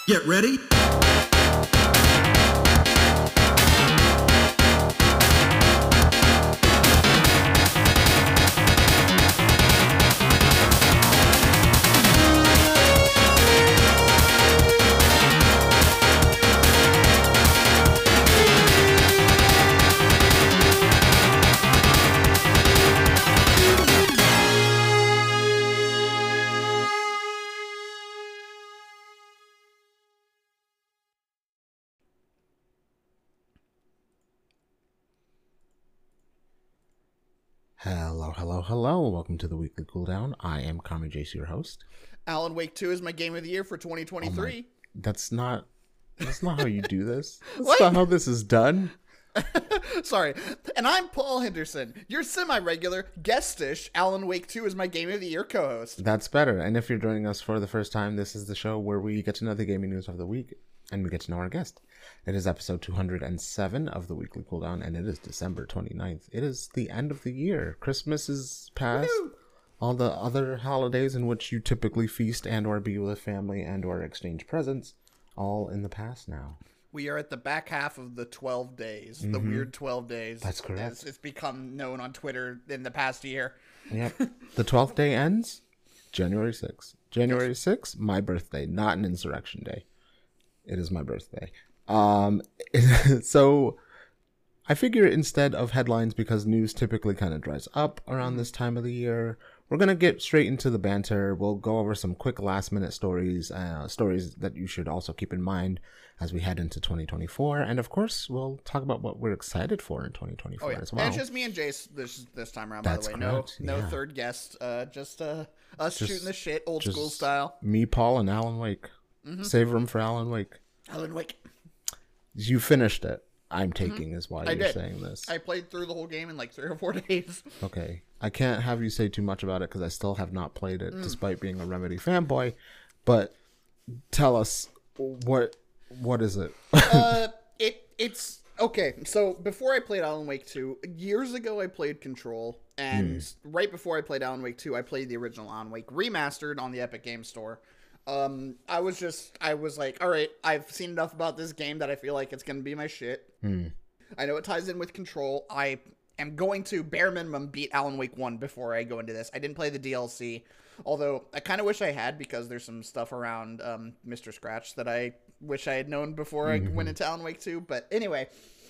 Get ready. Hello. Welcome to the Weekly Cooldown. I am Kami Jace, your host. Alan Wake 2 is my game of the year for 2023. That's not how you do this. That's not how this is done. Sorry. And I'm Paul Henderson, your semi-regular, guestish Alan Wake 2 is my game of the year co-host. That's better. And if you're joining us for the first time, this is the show where we get to know the gaming news of the week and we get to know our guest. It is episode 207 of the Weekly Cooldown, and it is December 29th. It is the end of the year. Christmas is past. Woo-hoo! All the other holidays in which you typically feast and or be with family and or exchange presents, all in the past now. We are at the back half of the 12 days, the weird 12 days. That's correct. It's become known on Twitter in the past year. Yep. The 12th day ends January 6th. January 6th, my birthday, not an insurrection day. It is my birthday. So I figure instead of headlines, because news typically kind of dries up around this time of the year, we're going to get straight into the banter. We'll go over some quick last minute stories that you should also keep in mind as we head into 2024. And of course, we'll talk about what we're excited for in 2024 as well. And it's just me and Jace this time around, That's by the way. correct. No third guest, just us shooting the shit, old school style. Me, Paul, and Alan Wake. Save room for Alan Wake. Alan Wake. You finished it. I'm taking is why you're saying this. I played through the whole game in like 3 or 4 days. Okay. I can't have you say too much about it because I still have not played it despite being a Remedy fanboy. But tell us, what is it? It's okay. So before I played Alan Wake 2, years ago I played Control, and right before I played Alan Wake 2, I played the original Alan Wake remastered on the Epic Games Store. I was like, all right, I've seen enough about this game that I feel like it's going to be my shit. I know it ties in with Control. I am going to bare minimum beat Alan Wake 1 before I go into this. I didn't play the DLC, although I kind of wish I had, because there's some stuff around, Mr. Scratch that I wish I had known before I went into Alan Wake 2. But anyway,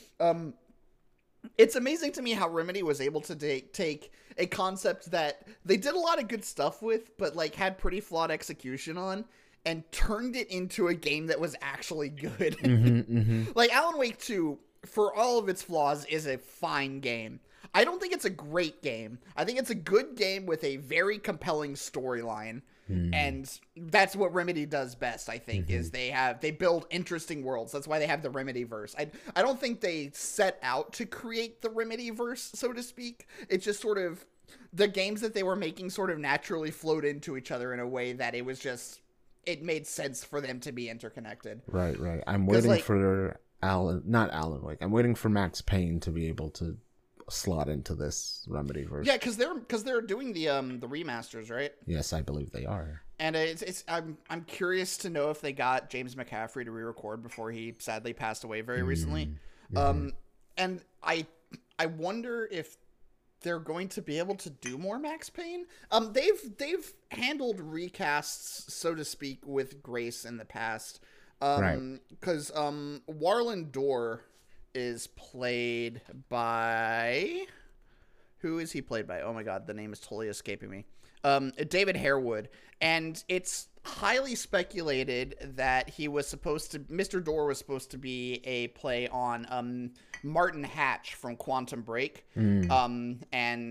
it's amazing to me how Remedy was able to take a concept that they did a lot of good stuff with, but like had pretty flawed execution on, and turned it into a game that was actually good. Like Alan Wake 2, for all of its flaws, is a fine game. I don't think it's a great game. I think it's a good game with a very compelling storyline. And that's what Remedy does best, I think, is they build interesting worlds. That's why they have the Remedyverse. I don't think they set out to create the Remedyverse, so to speak. It's just sort of the games that they were making sort of naturally flowed into each other in a way that it made sense for them to be interconnected. Right. I'm waiting for not Alan Wake. I'm waiting for Max Payne to be able to slot into this Remedyverse. Yeah, because they're doing the remasters, right? Yes, I believe they are. And I'm curious to know if they got James McCaffrey to re-record before he sadly passed away very recently. And I wonder if they're going to be able to do more Max Payne. They've handled recasts, so to speak, with grace in the past. Because Warlin Door is played by... Who is he played by? Oh my god, the name is totally escaping me. David Harewood. And it's highly speculated that Mr. Door was supposed to be a play on Martin Hatch from Quantum Break. And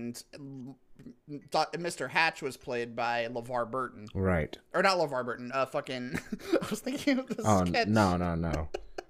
Mr. Hatch was played by LeVar Burton. Right. Or not LeVar Burton. I was thinking of this sketch. No.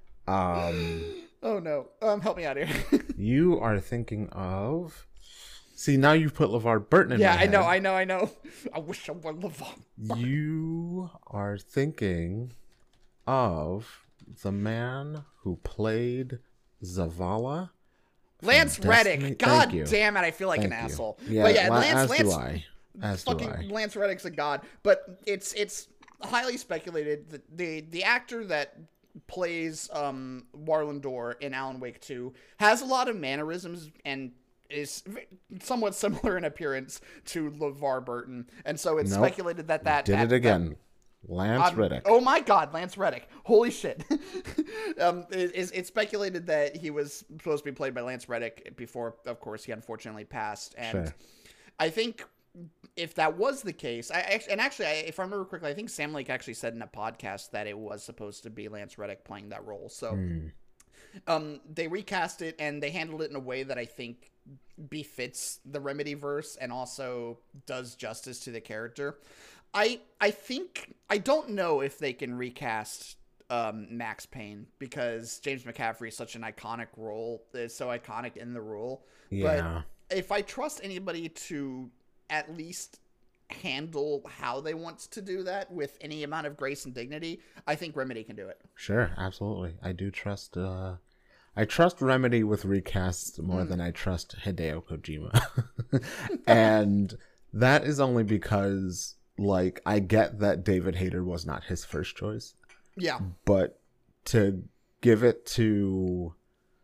Oh no. Help me out here. You are thinking of... See, now you've put LeVar Burton in my head. Yeah, I know. I wish I were LeVar Burton. You are thinking of the man who played Zavala. Lance Reddick. God damn it, I feel like an asshole. Yeah, but yeah, Lance Lance Reddick's a god. But it's highly speculated that the actor that plays Warlin Door in Alan Wake 2 has a lot of mannerisms and is somewhat similar in appearance to LeVar Burton, and so it's speculated that did it again. Lance Reddick. Oh my God, Lance Reddick! Holy shit! It's speculated that he was supposed to be played by Lance Reddick before, of course, he unfortunately passed. And I think if that was the case, if I remember correctly, I think Sam Lake actually said in a podcast that it was supposed to be Lance Reddick playing that role. So they recast it and they handled it in a way that I think befits the Remedyverse and also does justice to the character. I think I don't know if they can recast Max Payne because James McCaffrey is such an iconic role. Is so iconic in the role. Yeah. But if I trust anybody to at least handle how they want to do that with any amount of grace and dignity, I think Remedy can do it. Sure, absolutely. I do trust I trust Remedy with recasts more than I trust Hideo Kojima. And that is only because, like, I get that David Hayter was not his first choice. Yeah. But to give it to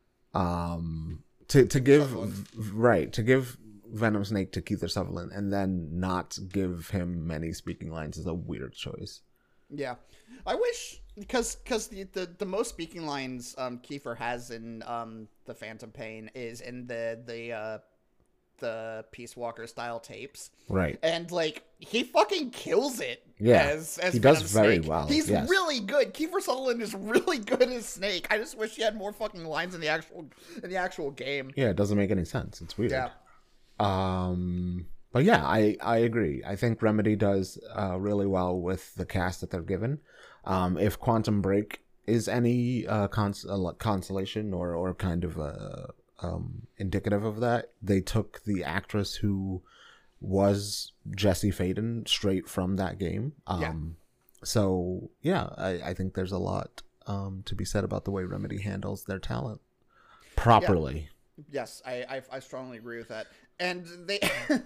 to give Sutherland. To give Venom Snake to Kiefer Sutherland and then not give him many speaking lines is a weird choice. Yeah. I wish because the most speaking lines Kiefer has in the Phantom Pain is in the Peace Walker style tapes, right? And like he fucking kills it. Yeah, as he Venom does very Snake. well. He's really good. Kiefer Sutherland is really good as Snake. I just wish he had more fucking lines in the actual game. Yeah, it doesn't make any sense. It's weird. Yeah. But yeah, I agree. I think Remedy does really well with the cast that they're given. If Quantum Break is any consolation or kind of indicative of that, they took the actress who was Jesse Faden straight from that game. So yeah, I think there's a lot to be said about the way Remedy handles their talent properly. Yeah. Yes, I strongly agree with that. And they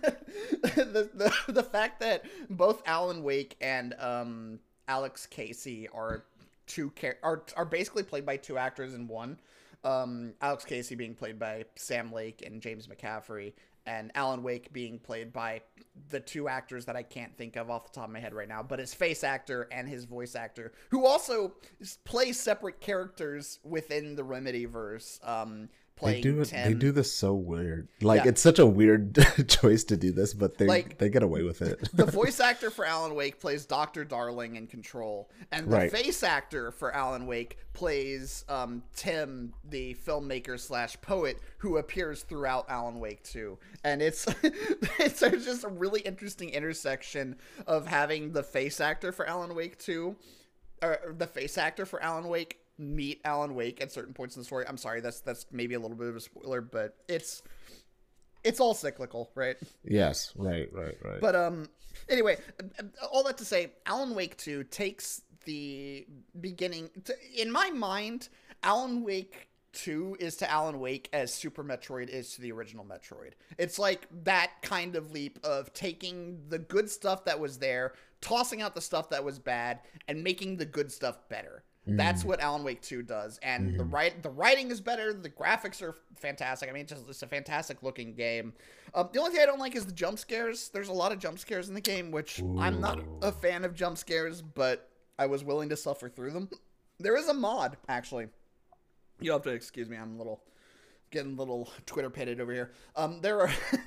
the fact that both Alan Wake and Alex Casey are basically played by two actors in one. Alex Casey being played by Sam Lake and James McCaffrey, and Alan Wake being played by the two actors that I can't think of off the top of my head right now, but his face actor and his voice actor, who also plays separate characters within the Remedyverse. They do this so weird. Like, it's such a weird choice to do this, but they get away with it. The voice actor for Alan Wake plays Dr. Darling in Control, and the face actor for Alan Wake plays Tim, the filmmaker / poet, who appears throughout Alan Wake 2. And it's just a really interesting intersection of having the face actor for Alan Wake 2, or the face actor for Alan Wake meet Alan Wake at certain points in the story. I'm sorry, that's maybe a little bit of a spoiler, but it's all cyclical, right? Yes, right. But anyway, all that to say, Alan Wake 2 takes the beginning in my mind, Alan Wake 2 is to Alan Wake as Super Metroid is to the original Metroid. It's like that kind of leap of taking the good stuff that was there, tossing out the stuff that was bad, and making the good stuff better. That's what Alan Wake 2 does, and the writing is better. The graphics are fantastic. I mean, it's a fantastic looking game. The only thing I don't like is the jump scares. There's a lot of jump scares in the game, which I'm not a fan of jump scares, but I was willing to suffer through them. There is a mod, actually. You'll have to excuse me. I'm getting a little Twitter pitted over here. There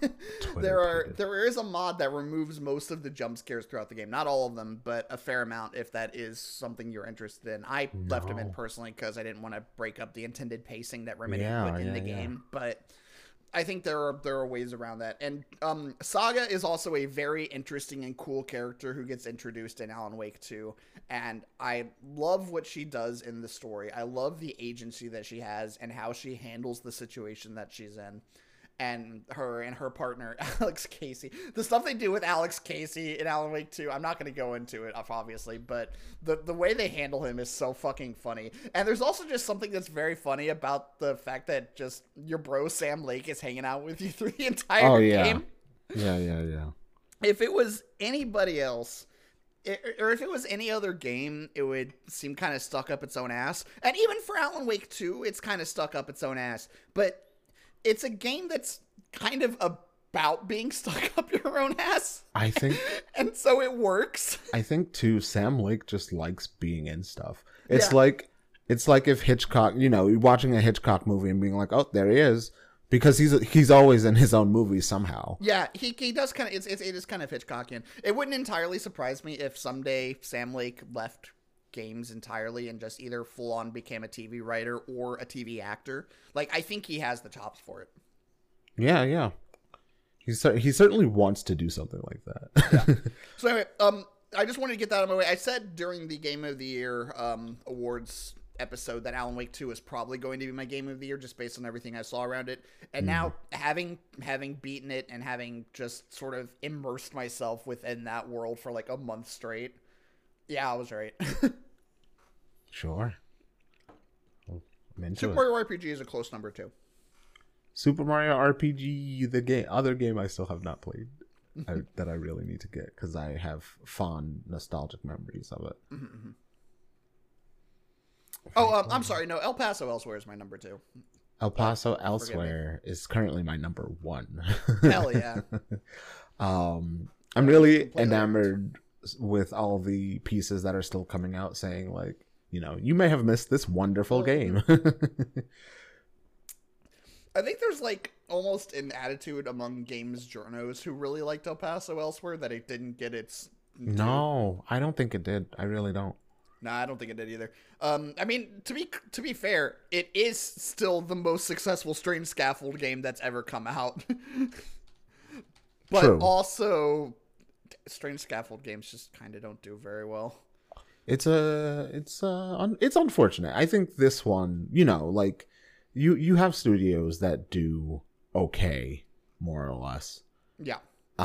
is a mod that removes most of the jump scares throughout the game. Not all of them, but a fair amount if that is something you're interested in. I left them in personally because I didn't want to break up the intended pacing that Remedy put in the game. But I think there are ways around that. And Saga is also a very interesting and cool character who gets introduced in Alan Wake 2. And I love what she does in the story. I love the agency that she has and how she handles the situation that she's in. And her partner, Alex Casey. The stuff they do with Alex Casey in Alan Wake 2, I'm not going to go into it, obviously, but the way they handle him is so fucking funny. And there's also just something that's very funny about the fact that just your bro Sam Lake is hanging out with you through the entire game. Yeah. If it was anybody else, or if it was any other game, it would seem kind of stuck up its own ass. And even for Alan Wake 2, it's kind of stuck up its own ass. But it's a game that's kind of about being stuck up your own ass. I think, and so it works. I think too, Sam Lake just likes being in stuff. It's like if Hitchcock, you're watching a Hitchcock movie and being like, oh, there he is. Because he's always in his own movies somehow. Yeah, he does kind of. It is kind of Hitchcockian. It wouldn't entirely surprise me if someday Sam Lake left games entirely and just either full on became a TV writer or a TV actor. Like, I think he has the chops for it. Yeah. He certainly wants to do something like that. Yeah. So anyway, I just wanted to get that out of my way. I said during the Game of the Year awards episode that Alan Wake 2 is probably going to be my game of the year just based on everything I saw around it. And now having beaten it and having just sort of immersed myself within that world for like a month straight. Yeah, I was right. Sure. Super Mario RPG is a close number 2. Super Mario RPG, the other game I still have not played that I really need to get because I have fond nostalgic memories of it. Mm-hmm. Oh, I'm sorry. No, El Paso Elsewhere is my number 2. El Paso Elsewhere is currently my number 1. Hell yeah. I'm really enamored with all the pieces that are still coming out saying like, you may have missed this wonderful game. I think there's like almost an attitude among games journos who really liked El Paso Elsewhere that it didn't get its due. No, I don't think it did. I really don't. No, I don't think it did either. I mean, to be fair, it is still the most successful Strange Scaffold game that's ever come out. But True. Also, Strange Scaffold games just kind of don't do very well. It's unfortunate. I think this one, like you have studios that do okay, more or less. Yeah.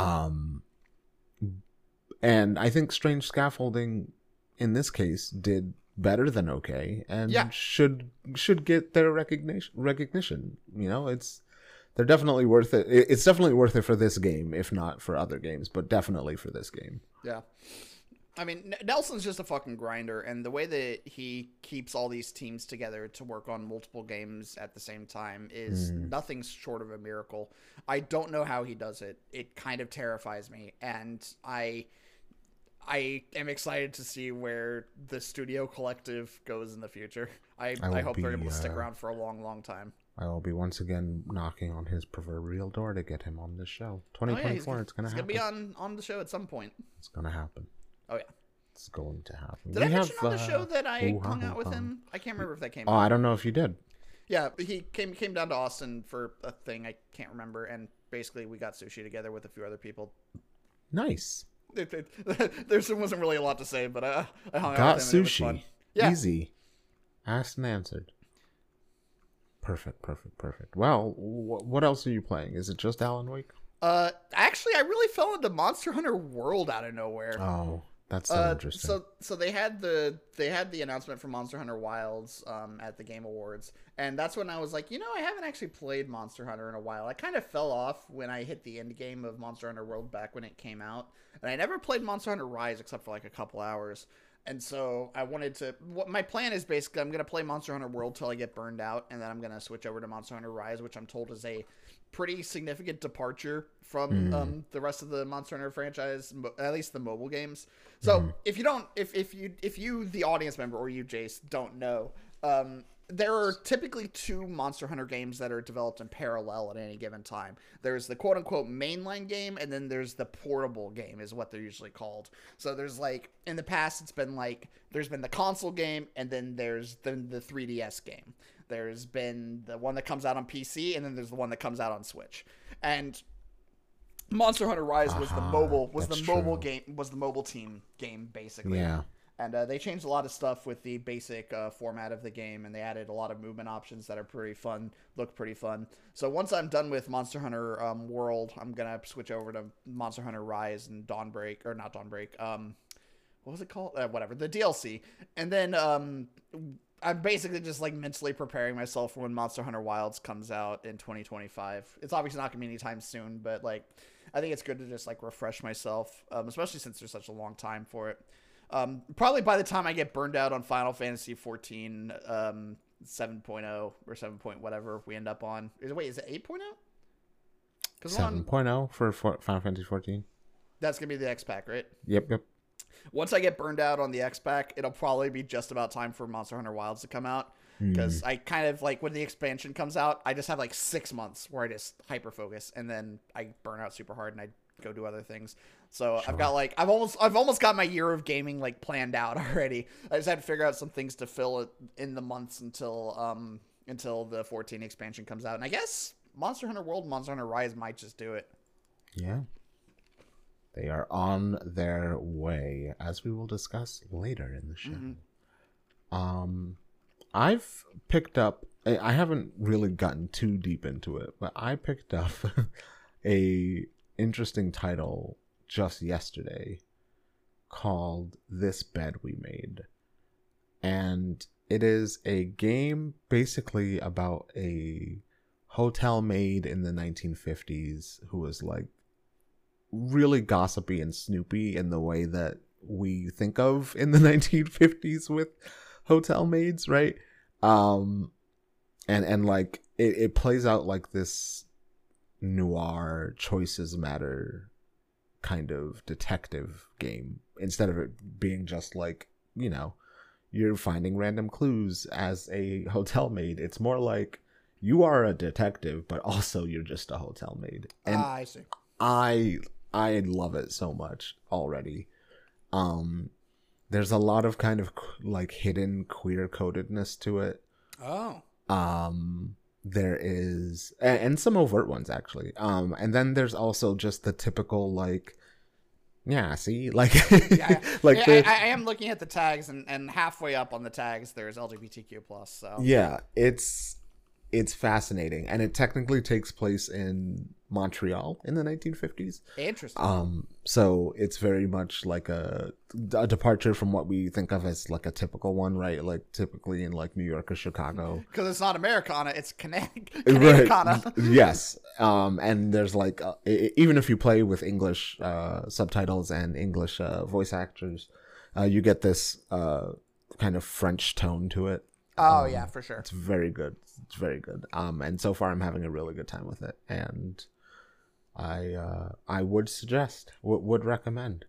And I think Strange Scaffolding in this case did better than okay and should get their recognition. They're definitely worth it. It's definitely worth it for this game, if not for other games, but definitely for this game. Yeah. I mean, Nelson's just a fucking grinder, and the way that he keeps all these teams together to work on multiple games at the same time is nothing short of a miracle. I don't know how he does it. It kind of terrifies me, and I am excited to see where the Studio Collective goes in the future. I hope they're able to stick around for a long, long time. I will be once again knocking on his proverbial door to get him on this show. 2024, it's going to happen. He's going to be on the show at some point. It's going to happen. Oh, yeah. It's going to happen. Did I mention on the show that I hung out with him? I can't remember if that came out. Oh, I don't know if you did. Yeah, he came down to Austin for a thing. I can't remember. And basically, we got sushi together with a few other people. Nice. There wasn't really a lot to say, but I hung out with him. Got sushi. Yeah. Easy. Asked and answered. Perfect. Well, what else are you playing? Is it just Alan Wake? Actually, I really fell into Monster Hunter World out of nowhere. Oh, that's so interesting. So they had the announcement from Monster Hunter Wilds at the Game Awards, and that's when I was like, I haven't actually played Monster Hunter in a while. I kind of fell off when I hit the end game of Monster Hunter World back when it came out, and I never played Monster Hunter Rise except for like a couple hours. And so I wanted to. What my plan is basically, I'm gonna play Monster Hunter World till I get burned out, and then I'm gonna switch over to Monster Hunter Rise, which I'm told is a pretty significant departure from the rest of the Monster Hunter franchise, at least the mobile games. So if you the audience member or you Jace don't know, there are typically 2 Monster Hunter games that are developed in parallel at any given time. There's the quote-unquote mainline game, and then there's the portable game is what they're usually called. So there's like, in the past, it's been like, there's been the console game, and then there's the 3DS game. There's been the one that comes out on PC, and then there's the one that comes out on Switch. And Monster Hunter Rise was the mobile team game, basically. Yeah. And they changed a lot of stuff with the basic format of the game, and they added a lot of movement options that are pretty fun, look pretty fun. So once I'm done with Monster Hunter World, I'm going to switch over to Monster Hunter Rise and Dawnbreak, or not Dawnbreak, what was it called? Whatever, the DLC. And then I'm basically just like mentally preparing myself for when Monster Hunter Wilds comes out in 2025. It's obviously not going to be anytime soon, but like I think it's good to just like refresh myself, especially since there's such a long time for it. Probably by the time I get burned out on Final Fantasy 14, 7.0 or 7 point whatever we end up on. Is it 8.0? 7.0 for Final Fantasy 14. That's gonna be the X pack, right? Yep. Once I get burned out on the X pack, it'll probably be just about time for Monster Hunter Wilds to come out. Because I kind of like when the expansion comes out, I just have like 6 months where I just hyper focus, and then I burn out super hard and I go do other things. So sure. I've got like I've almost got my year of gaming like planned out already. I just had to figure out some things to fill it in the months until the 14 expansion comes out. And I guess Monster Hunter World and Monster Hunter Rise might just do it. Yeah. They are on their way, as we will discuss later in the show. I've picked up, I haven't really gotten too deep into it, but I picked up a interesting title just yesterday called This Bed We Made. And it is a game basically about a hotel maid in the 1950s who was like really gossipy and snoopy in the way that we think of in the 1950s with hotel maids, right? And like it plays out like this noir choices matter kind of detective game instead of it being just like, you know, you're finding random clues as a hotel maid. It's more like you are a detective, but also you're just a hotel maid. And I see. I love it so much already. There's a lot of kind of like hidden queer codedness to it. Oh. There is, and some overt ones actually. And then there's also just the typical like, yeah, see, like, yeah. like I am looking at the tags, and halfway up on the tags there's LGBTQ plus. So yeah, it's fascinating, and it technically takes place in Montreal in the 1950s. Interesting. So it's very much like a departure from what we think of as like a typical one, right? Like typically in like New York or Chicago. Because it's not Americana, it's Connecticut. Right. Yes. And there's like even if you play with English subtitles and English voice actors, you get this kind of French tone to it. Oh yeah, for sure. It's very good. It's very good. And so far I'm having a really good time with it, and I would suggest, would recommend.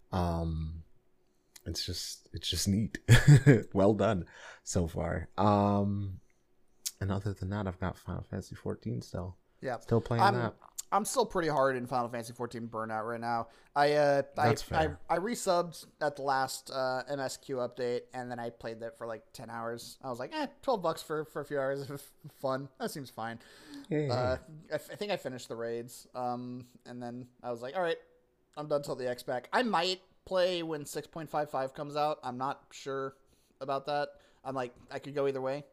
It's just neat. Well done so far. And other than that, I've got Final Fantasy 14 still. Yeah, still playing that. I'm still pretty hard in Final Fantasy 14 Burnout right now. I resubbed at the last MSQ update, and then I played that for like 10 hours. I was like, $12 for a few hours of fun. That seems fine. Yeah. I think I finished the raids, and then I was like, all right, I'm done till the X-Pack. I might play when 6.55 comes out. I'm not sure about that. I'm like, I could go either way.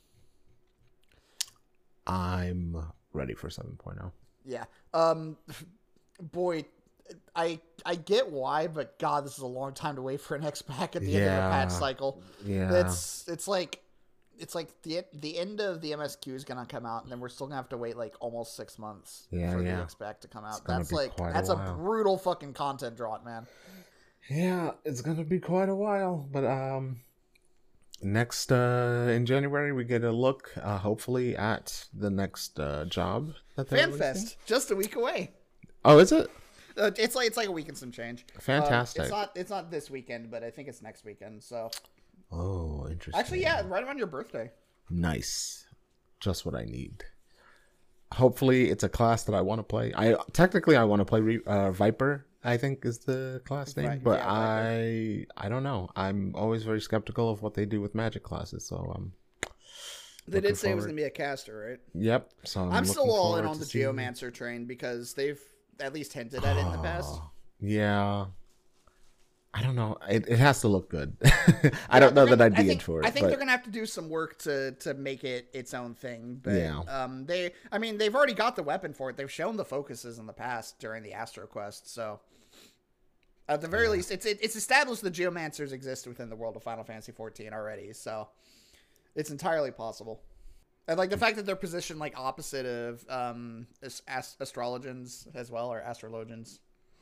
I'm ready for 7.0. Yeah. Boy, I get why, but God, this is a long time to wait for an X-Pack at the end of a patch cycle. Yeah. It's like the end of the MSQ is gonna come out, and then we're still gonna have to wait like almost 6 months for the X-Pack to come out. That's a brutal fucking content drought, man. Yeah, it's gonna be quite a while, but next in January we get a look, hopefully, at the next job that they're FanFest, just a week away. Oh, is it? It's like a week and some change. Fantastic. It's not this weekend, but I think it's next weekend. So. Oh, interesting. Actually, yeah, right around your birthday. Nice, just what I need. Hopefully, it's a class that I want to play. I want to play Viper, I think is the class name, but yeah, I don't know. I'm always very skeptical of what they do with magic classes, so they did say it was gonna be a caster, right? Yep. So I'm still all in on the Geomancer train because they've at least hinted at it in the past. Yeah. I don't know. It has to look good. I don't know that I'd be in for it. I think they're gonna have to do some work to make it its own thing. But yeah. They've already got the weapon for it. They've shown the focuses in the past during the Astro Quest. So at the very least, it's established the Geomancers exist within the world of Final Fantasy 14 already. So it's entirely possible. And like the fact that they're positioned like opposite of astrologians as well, or astrologians.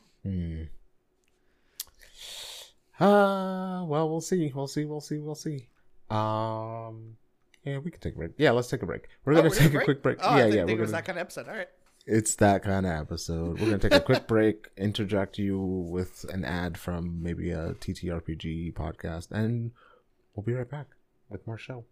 Well, we'll see. Yeah, we can take a break. Yeah, let's take a break. We're gonna take a quick break. I think it was that kind of episode. All right. It's that kind of episode. We're gonna take a quick break, interject you with an ad from maybe a TTRPG podcast, and we'll be right back with more show.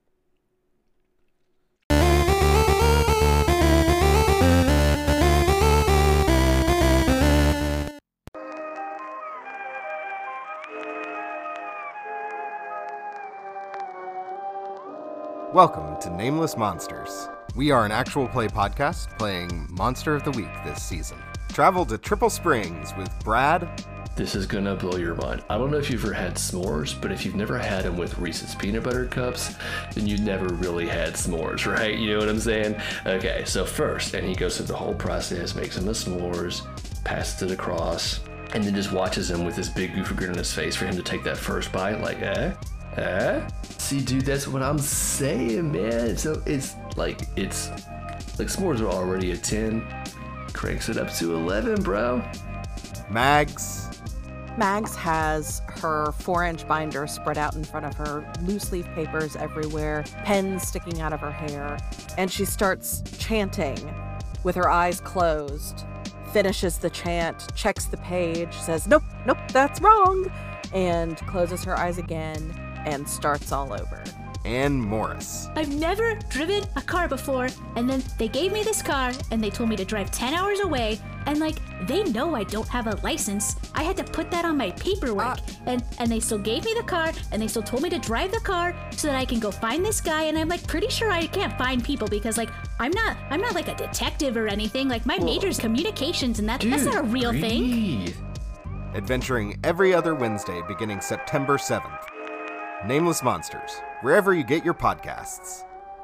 Welcome to Nameless Monsters. We are an actual play podcast playing Monster of the Week this season. Travel to Triple Springs with Brad. This is gonna blow your mind. I don't know if you've ever had s'mores, but if you've never had them with Reese's peanut butter cups, then you never really had s'mores, right? You know what I'm saying? Okay, so first, and he goes through the whole process, makes him a s'mores, passes it across, and then just watches him with this big goofy grin on his face for him to take that first bite, like, See, dude, that's what I'm saying, man. So it's like s'mores are already a 10, cranks it up to 11, bro. Mags has her 4-inch binder spread out in front of her, loose leaf papers everywhere, pens sticking out of her hair, and she starts chanting with her eyes closed, finishes the chant, checks the page, says, nope, that's wrong, and closes her eyes again and starts all over. and Morris. I've never driven a car before, and then they gave me this car, and they told me to drive 10 hours away, and like, they know I don't have a license. I had to put that on my paperwork, and they still gave me the car, and they still told me to drive the car so that I can go find this guy, and I'm like pretty sure I can't find people because like, I'm not like a detective or anything. Like my major's communications, and that's not a real thing. Adventuring every other Wednesday beginning September 7th. Nameless Monsters, wherever you get your podcasts.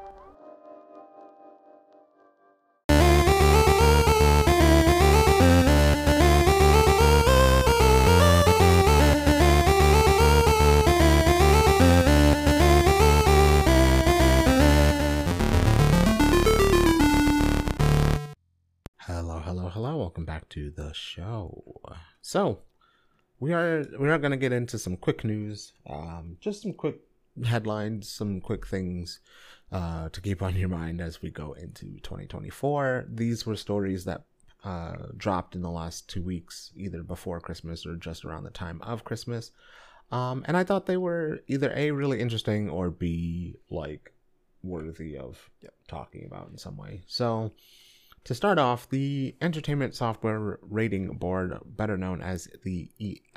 Hello. Welcome back to the show. So, we are going to get into some quick news, just some quick headlines, some quick things to keep on your mind as we go into 2024. These were stories that dropped in the last 2 weeks, either before Christmas or just around the time of Christmas. And I thought they were either A, really interesting, or B, like, worthy of talking about in some way. So, to start off, the Entertainment Software Rating Board, better known as the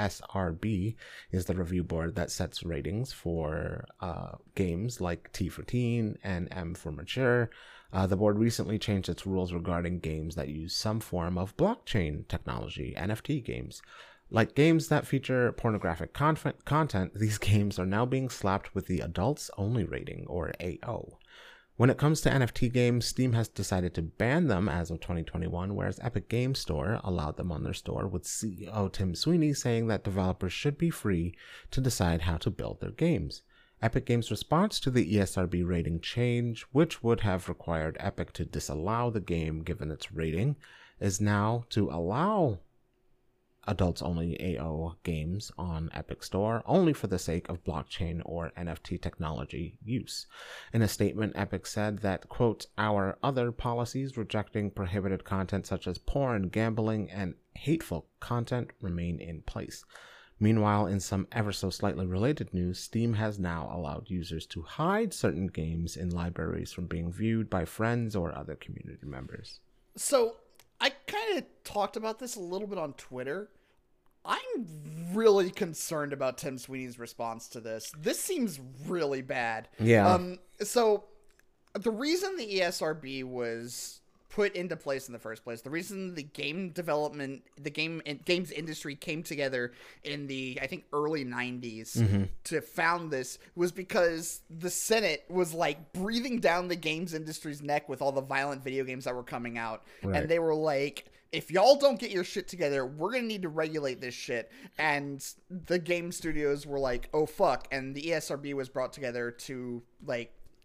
ESRB, is the review board that sets ratings for games like T for Teen and M for Mature. The board recently changed its rules regarding games that use some form of blockchain technology, NFT games. Like games that feature pornographic content, these games are now being slapped with the Adults Only rating, or AO. When it comes to NFT games, Steam has decided to ban them as of 2021, whereas Epic Games Store allowed them on their store, with CEO Tim Sweeney saying that developers should be free to decide how to build their games. Epic Games' response to the ESRB rating change, which would have required Epic to disallow the game given its rating, is now to allow Adults Only AO games on Epic Store only for the sake of blockchain or NFT technology use. In a statement, Epic said that, quote, "Our other policies rejecting prohibited content such as porn, gambling, and hateful content remain in place." Meanwhile, in some ever so slightly related news, Steam has now allowed users to hide certain games in libraries from being viewed by friends or other community members. So, I kind of talked about this a little bit on Twitter. I'm really concerned about Tim Sweeney's response to this. This seems really bad. Yeah. So the reason the ESRB was put into place in the first place, the reason the game development, games industry came together in the, I think, early 90s to found this was because the Senate was like breathing down the games industry's neck with all the violent video games that were coming out. Right. And they were like, if y'all don't get your shit together, we're going to need to regulate this shit. And the game studios were like, oh, fuck. And the ESRB was brought together to, like,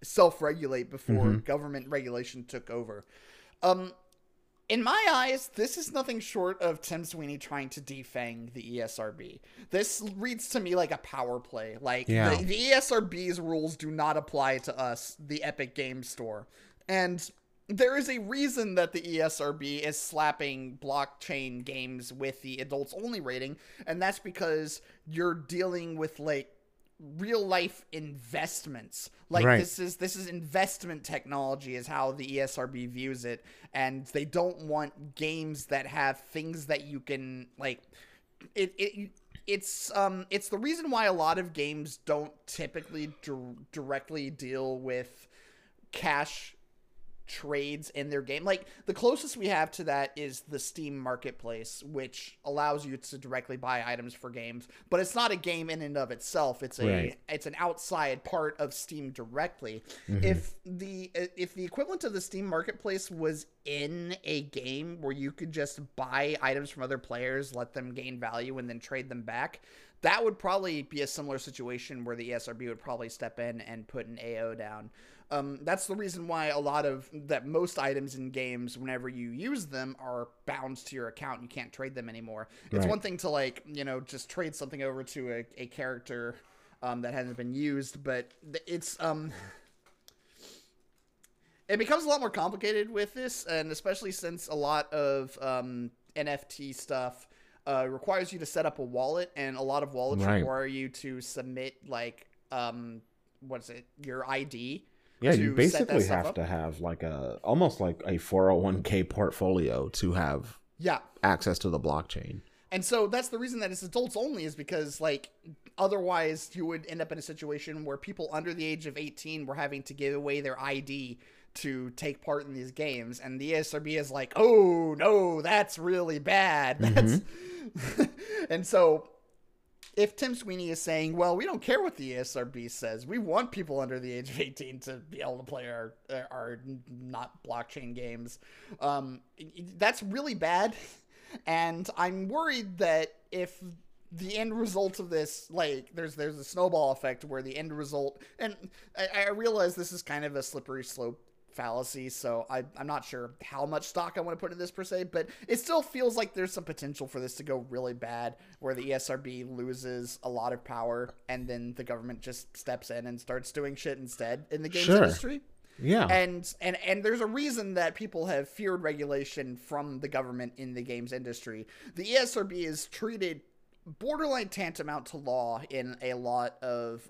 self-regulate before government regulation took over. In my eyes, this is nothing short of Tim Sweeney trying to defang the ESRB. This reads to me like a power play. Like, the ESRB's rules do not apply to us, the Epic Games Store. And there is a reason that the ESRB is slapping blockchain games with the adults-only rating, and that's because you're dealing with, like, real-life investments. Like, this is investment technology is how the ESRB views it, and they don't want games that have things that you can, like, it's the reason why a lot of games don't typically directly deal with cash trades in their game. Like, the closest we have to that is the Steam Marketplace, which allows you to directly buy items for games, but it's not a game in and of itself. It's an outside part of Steam directly. If the equivalent of the Steam Marketplace was in a game where you could just buy items from other players, let them gain value, and then trade them back, that would probably be a similar situation where the ESRB would probably step in and put an AO down. That's the reason why most items in games, whenever you use them, are bound to your account. You can't trade them anymore. It's one thing to, like, just trade something over to a character that hasn't been used, but it's it becomes a lot more complicated with this, and especially since a lot of NFT stuff requires you to set up a wallet, and a lot of wallets require you to submit, like, your ID. Yeah, you basically have to have almost like a 401k portfolio to have access to the blockchain. And so that's the reason that it's adults only, is because, like, otherwise you would end up in a situation where people under the age of 18 were having to give away their ID to take part in these games. And the ESRB is like, oh, no, that's really bad. And so if Tim Sweeney is saying, well, we don't care what the ESRB says, we want people under the age of 18 to be able to play our not blockchain games, that's really bad. And I'm worried that if the end result of this, like, there's a snowball effect where the end result, and I realize this is kind of a slippery slope fallacy, so I'm not sure how much stock I want to put in this per se, but it still feels like there's some potential for this to go really bad, where the ESRB loses a lot of power and then the government just steps in and starts doing shit instead in the games industry. Yeah. And there's a reason that people have feared regulation from the government in the games industry. The ESRB is treated borderline tantamount to law in a lot of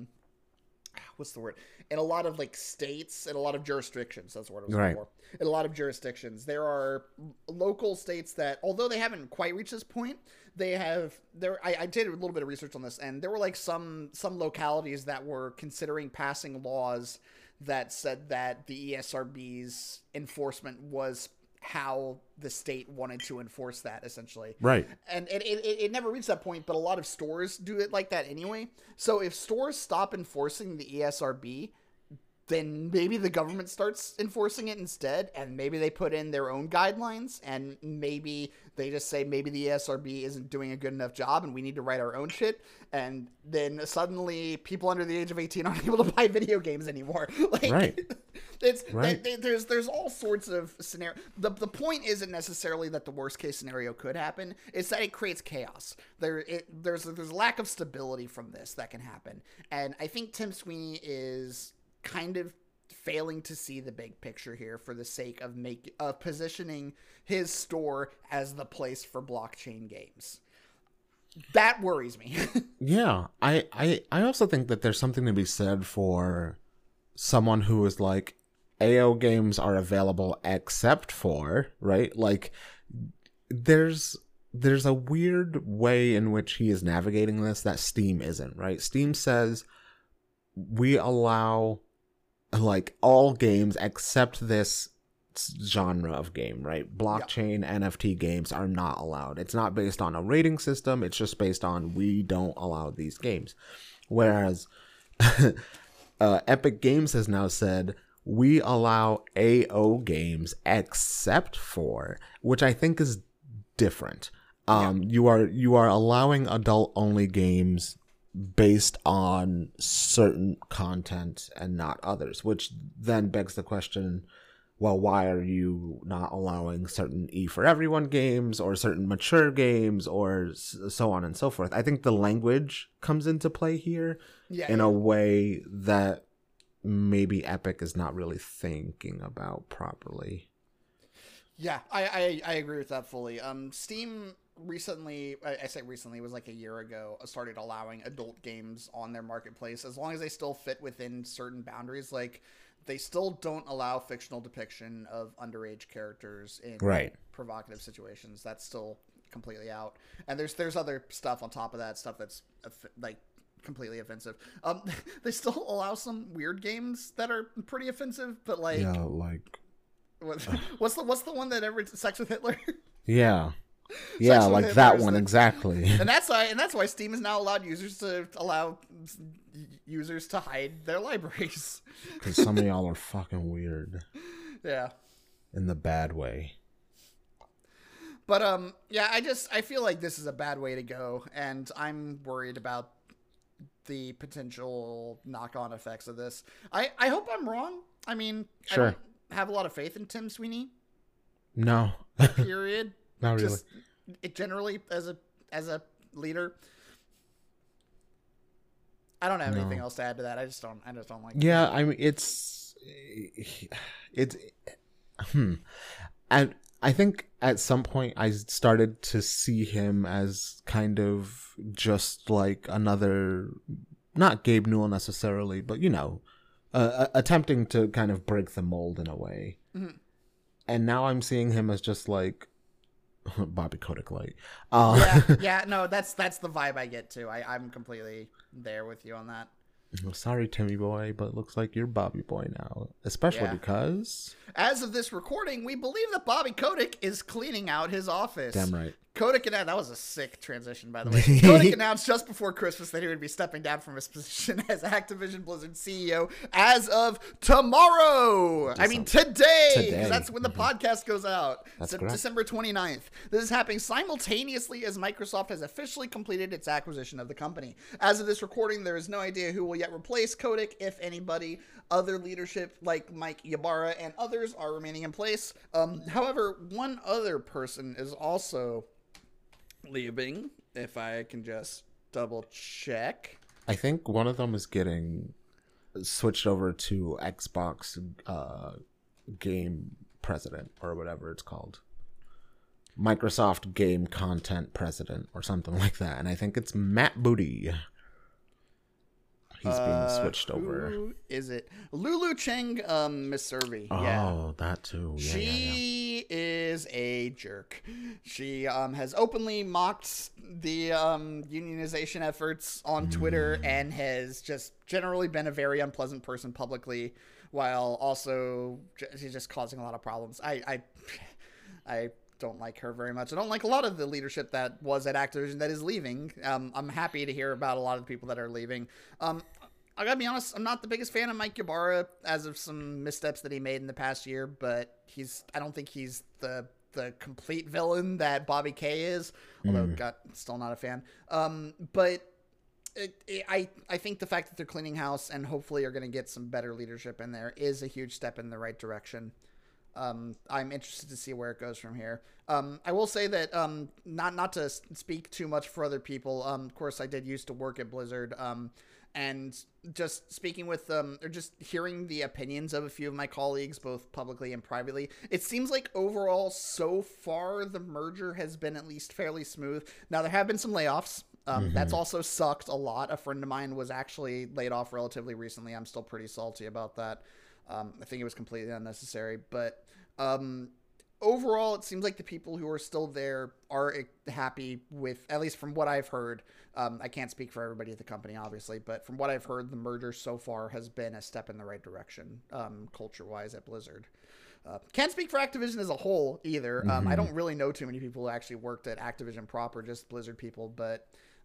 in a lot of, like, states and a lot of jurisdictions. That's what I was looking for. In a lot of jurisdictions, there are local states that, although they haven't quite reached this point, they have I did a little bit of research on this, and there were, like, some localities that were considering passing laws that said that the ESRB's enforcement was how the state wanted to enforce that, essentially. Right. And it never reached that point, but a lot of stores do it like that anyway. So if stores stop enforcing the ESRB, then maybe the government starts enforcing it instead, and maybe they put in their own guidelines, and maybe they just say maybe the ESRB isn't doing a good enough job and we need to write our own shit, and then suddenly people under the age of 18 aren't able to buy video games anymore. Like, there's all sorts of scenarios. The point isn't necessarily that the worst case scenario could happen. It's that it creates chaos. There's a lack of stability from this that can happen, and I think Tim Sweeney is kind of failing to see the big picture here for the sake of positioning his store as the place for blockchain games. That worries me. Yeah, I also think that there's something to be said for someone who is like, AO games are available except for, right? Like, there's a weird way in which he is navigating this that Steam isn't, right? Steam says we allow, like, all games except this genre of game, right? Blockchain, NFT games are not allowed. It's not based on a rating system. It's just based on, we don't allow these games. Whereas Epic Games has now said, we allow AO games except for, which I think is different. You are allowing adult only games based on certain content and not others, which then begs the question, well, why are you not allowing certain E for Everyone games or certain mature games or so on and so forth? I think the language comes into play here in a way that maybe Epic is not really thinking about properly. Yeah, I agree with that fully. Steam recently, I say recently, it was like a year ago, started allowing adult games on their marketplace as long as they still fit within certain boundaries. Like, they still don't allow fictional depiction of underage characters in provocative situations. That's still completely out. And there's other stuff on top of that, stuff that's like completely offensive. They still allow some weird games that are pretty offensive, but like, yeah, like what's the one that ever Sex with Hitler? Yeah, like that one exactly. And that's why Steam has now allowed users to hide their libraries. Because some of y'all are fucking weird. Yeah. In the bad way. But I feel like this is a bad way to go, and I'm worried about the potential knock-on effects of this. I hope I'm wrong. I mean, sure. I don't have a lot of faith in Tim Sweeney. No. Period. Not really. Just generally as a leader. I don't have anything else to add to that. I just don't like it. Yeah, I mean and I think at some point I started to see him as kind of just like another, not Gabe Newell necessarily, but attempting to kind of break the mold in a way. Mm-hmm. And now I'm seeing him as just like Bobby Kotick light. No, that's the vibe I get too. I'm completely there with you on that. Sorry, Timmy boy, but it looks like you're Bobby boy now, especially because as of this recording, we believe that Bobby Kotick is cleaning out his office. Damn right. Kotick announced, that was a sick transition, by the way. Kotick announced just before Christmas that he would be stepping down from his position as Activision Blizzard CEO as of tomorrow. I mean, today. Because that's when the podcast goes out. That's December 29th. This is happening simultaneously as Microsoft has officially completed its acquisition of the company. As of this recording, there is no idea who will yet replace Kotick, if anybody. Other leadership like Mike Ybarra and others are remaining in place. However, one other person is also leaving, if I can just double check. I think one of them is getting switched over to Xbox game president or whatever it's called. Microsoft game content president or something like that. And I think it's Matt Booty. He's being switched over. Who is it? Lulu Cheng Miservi. Oh, that too. Yeah, she is a jerk. She has openly mocked the unionization efforts on Twitter and has just generally been a very unpleasant person publicly, while also she's just causing a lot of problems. I don't like her very much. I don't like a lot of the leadership that was at Activision that is leaving. I'm happy to hear about a lot of the people that are leaving. I gotta be honest, I'm not the biggest fan of Mike Ybarra as of some missteps that he made in the past year, but I don't think he's the complete villain that Bobby Kay is, although still not a fan. But I think the fact that they're cleaning house and hopefully are going to get some better leadership in there is a huge step in the right direction. I'm interested to see where it goes from here. I will say that not to speak too much for other people. Of course, I did used to work at Blizzard, and just speaking with them, or just hearing the opinions of a few of my colleagues, both publicly and privately, it seems like overall, so far, the merger has been at least fairly smooth. Now, there have been some layoffs. That's also sucked a lot. A friend of mine was actually laid off relatively recently. I'm still pretty salty about that. I think it was completely unnecessary, but overall, it seems like the people who are still there are happy with, at least from what I've heard. I can't speak for everybody at the company, obviously, but from what I've heard, the merger so far has been a step in the right direction, culture-wise at Blizzard. Can't speak for Activision as a whole either. I don't really know too many people who actually worked at Activision proper, just Blizzard people, but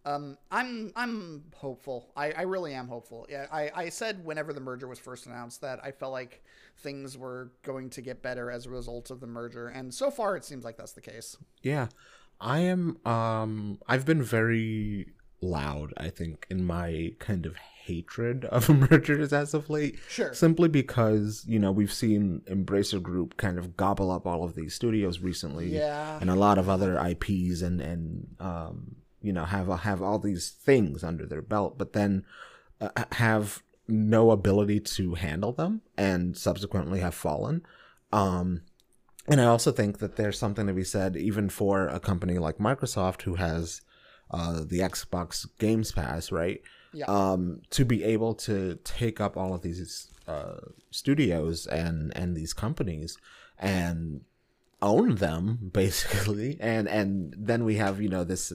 I'm hopeful. I really am hopeful. Yeah, I said whenever the merger was first announced that I felt like things were going to get better as a result of the merger, and so far it seems like that's the case. Yeah, I am. I've been very loud, I think, in my kind of hatred of mergers as of late. Sure. Simply because, you know, we've seen Embracer Group kind of gobble up all of these studios recently. Yeah. And a lot of other IPs and you know, have all these things under their belt, but then have no ability to handle them and subsequently have fallen. And I also think that there's something to be said even for a company like Microsoft, who has the Xbox Games Pass, right? Yeah. To be able to take up all of these studios and these companies and own them, basically, and then we have, you know, this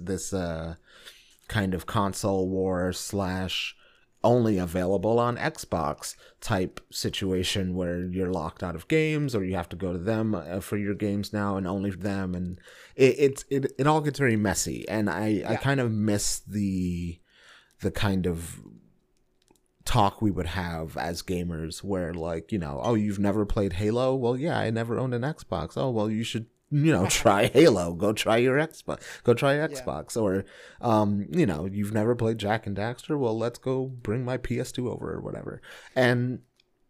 kind of console war / only available on Xbox type situation where you're locked out of games, or you have to go to them for your games now and only them, and it all gets very messy. And I kind of miss the kind of talk we would have as gamers where, like, you know, oh, you've never played Halo? Well, yeah, I never owned an Xbox. Oh, well, you should, you know, try Halo. Go try your Xbox. Go try Xbox. Yeah. Or, you know, you've never played Jak and Daxter? Well, let's go bring my PS2 over or whatever. And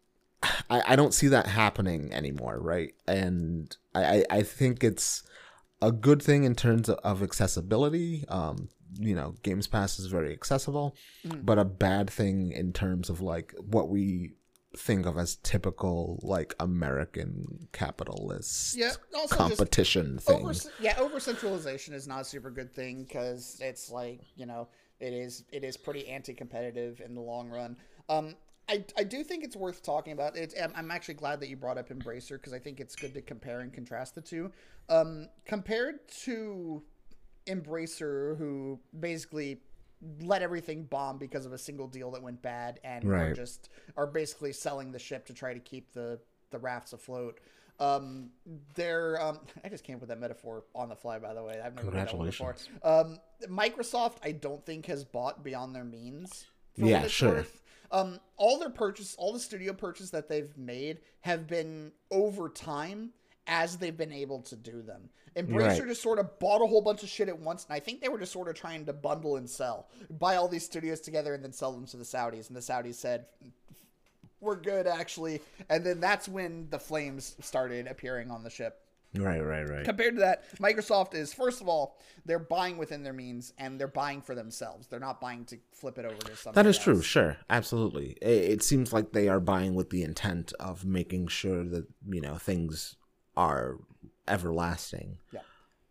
I don't see that happening anymore, right? And I think it's a good thing in terms of accessibility. You know, Games Pass is very accessible, but a bad thing in terms of, like, what we think of as typical, like, American capitalist competition thing. Over centralization is not a super good thing, because it's like, you know, it is pretty anti-competitive in the long run. I do think it's worth talking about. I'm actually glad that you brought up Embracer, because I think it's good to compare and contrast the two. Compared to Embracer, who basically let everything bomb because of a single deal that went bad, and are basically selling the ship to try to keep the rafts afloat. I just came up with that metaphor on the fly, by the way. I've never heard that one before. Microsoft, I don't think, has bought beyond their means. Yeah, sure. All the studio purchase that they've made have been over time as they've been able to do them. Embracer just sort of bought a whole bunch of shit at once, and I think they were just sort of trying to bundle and sell. Buy all these studios together and then sell them to the Saudis, and the Saudis said, we're good, actually. And then that's when the flames started appearing on the ship. Right. Compared to that, Microsoft is, first of all, they're buying within their means, and they're buying for themselves. They're not buying to flip it over to something That is else. true, sure, absolutely. It seems like they are buying with the intent of making sure that, you know, things are everlasting. Yeah.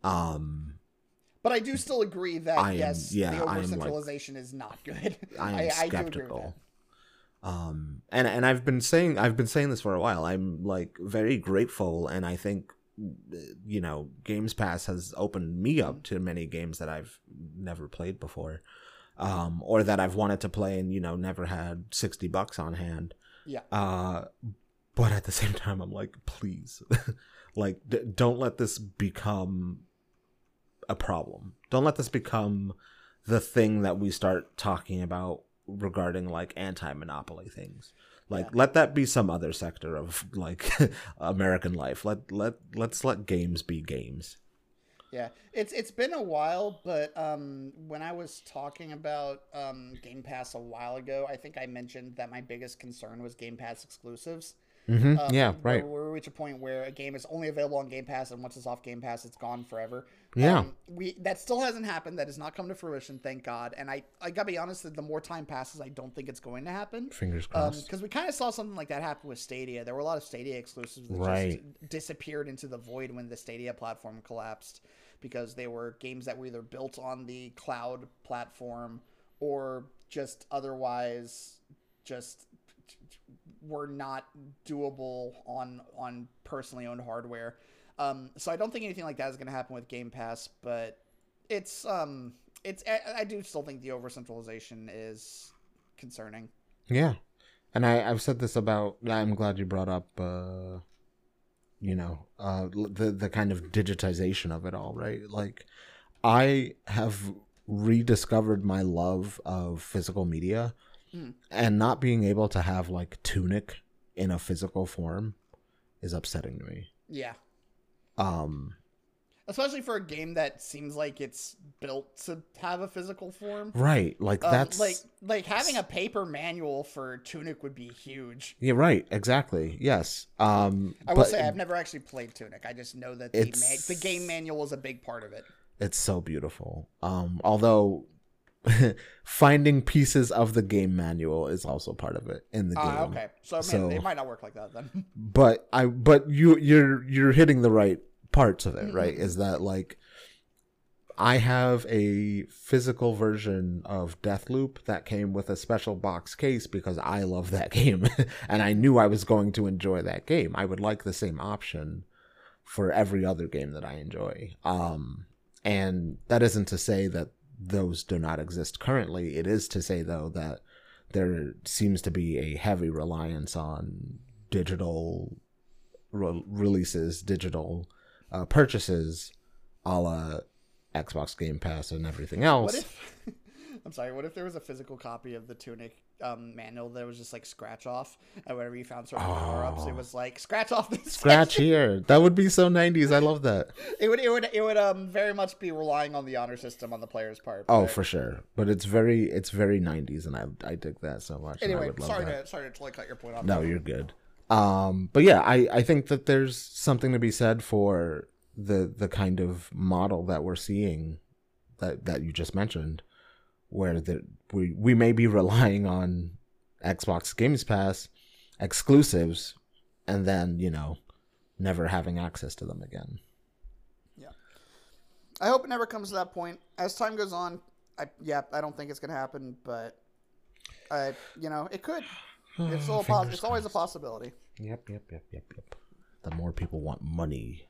But I do still agree that, the over-centralization is not good. I am skeptical. I do agree with that. And I've been saying this for a while. I'm, like, very grateful, and I think, you know, Games Pass has opened me up to many games that I've never played before, or that I've wanted to play and, you know, never had $60 on hand. Yeah. But at the same time, I'm like, please, like, don't let this become a problem. Don't let this become the thing that we start talking about regarding, like, anti-monopoly things. Like, let that be some other sector of, like, American life. Let's let games be games. Yeah, it's been a while, but when I was talking about Game Pass a while ago, I think I mentioned that my biggest concern was Game Pass exclusives. Yeah, right. We reach a point where a game is only available on Game Pass, and once it's off Game Pass, it's gone forever. Yeah. That still hasn't happened. That has not come to fruition, thank God. And I gotta be honest, that the more time passes, I don't think it's going to happen. Fingers crossed. Because we kind of saw something like that happen with Stadia. There were a lot of Stadia exclusives that just disappeared into the void when the Stadia platform collapsed, because they were games that were either built on the cloud platform or just otherwise just were not doable on personally owned hardware. So I don't think anything like that is going to happen with Game Pass, but I do still think the over-centralization is concerning. Yeah. And I've said this about, I'm glad you brought up, the kind of digitization of it all, right? Like, I have rediscovered my love of physical media, and not being able to have, like, Tunic in a physical form is upsetting to me. Yeah. especially for a game that seems like it's built to have a physical form. Right, like that's like having a paper manual for Tunic would be huge. Yeah, right, exactly. Yes. I will say I've never actually played Tunic. I just know that the game manual is a big part of it. It's so beautiful. Although finding pieces of the game manual is also part of it in the game. Okay, so it might not work like that then. But you're hitting the right parts of it, right? Is that like I have a physical version of Deathloop that came with a special box case because I love that game and I knew I was going to enjoy that game. I would like the same option for every other game that I enjoy. And that isn't to say that those do not exist currently. It is to say, though, that there seems to be a heavy reliance on digital releases, digital purchases, a la Xbox Game Pass and everything else. What if there was a physical copy of the Tunic manual that was just like scratch off, and whenever you found certain power-ups, it was like scratch off this scratch here. That would be so 90s. I love that. It would very much be relying on the honor system on the player's part. Oh, for sure. But it's very 90s, and I dig that so much. Anyway, sorry to totally cut your point off. No, you're good. But yeah, I think that there's something to be said for the kind of model that we're seeing that you just mentioned, where we may be relying on Xbox Games Pass exclusives and then, never having access to them again. Yeah. I hope it never comes to that point. As time goes on, I don't think it's going to happen, but it could. It's always a possibility. Yep. The more people want money.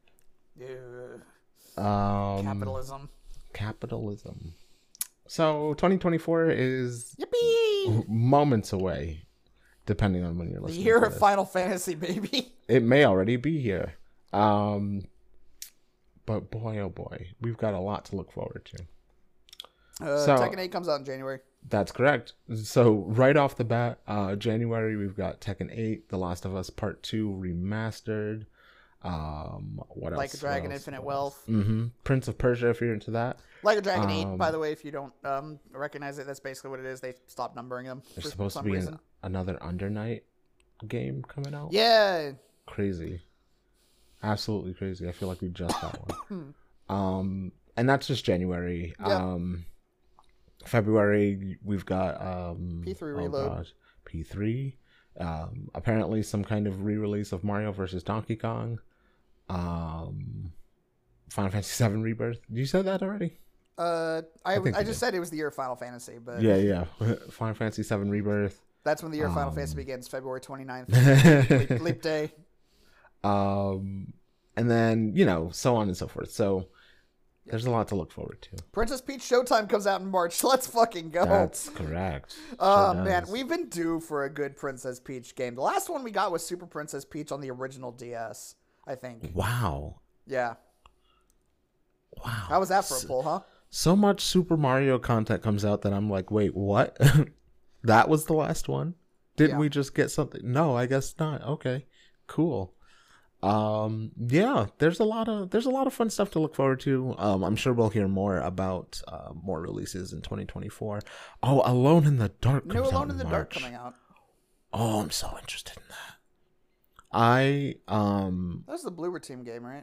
Yeah. Capitalism. So 2024 is moments away, depending on when you're listening. The year of Final Fantasy, baby. It may already be here. But boy, oh boy, we've got a lot to look forward to. Tekken 8 comes out in January. That's correct. So right off the bat, January, we've got Tekken 8, The Last of Us Part 2 Remastered. What else? Like a Dragon, Infinite Wealth. Prince of Persia, if you're into that. Like a Dragon 8, by the way, if you don't recognize it, that's basically what it is. They stopped numbering them. There's supposed to be another Under Night game coming out. Yeah. Crazy. Absolutely crazy. I feel like we just got one. And that's just January. Yeah. February, we've got P3 Reload. P3. Apparently some kind of re-release of Mario vs. Donkey Kong. Final Fantasy VII Rebirth. You said that already? I just said it was the year of Final Fantasy, but yeah. Final Fantasy VII Rebirth. That's when the year of Final Fantasy begins, February 29th. Leap day. And then, so on and so forth. So there's a lot to look forward to. Princess Peach Showtime comes out in March. Let's fucking go. That's correct. Man, we've been due for a good Princess Peach game. The last one we got was Super Princess Peach on the original DS, I think. Wow. Yeah. Wow. How was that for a pull, huh? So much Super Mario content comes out that I'm like, wait, what? That was the last one? Didn't we just get something? No, I guess not. Okay. Cool. There's a lot of fun stuff to look forward to. I'm sure we'll hear more about more releases in 2024. Oh, Alone in the Dark comes out Alone in the March. Dark coming out. Oh, I'm so interested in that. That's the Bloober Team game, right?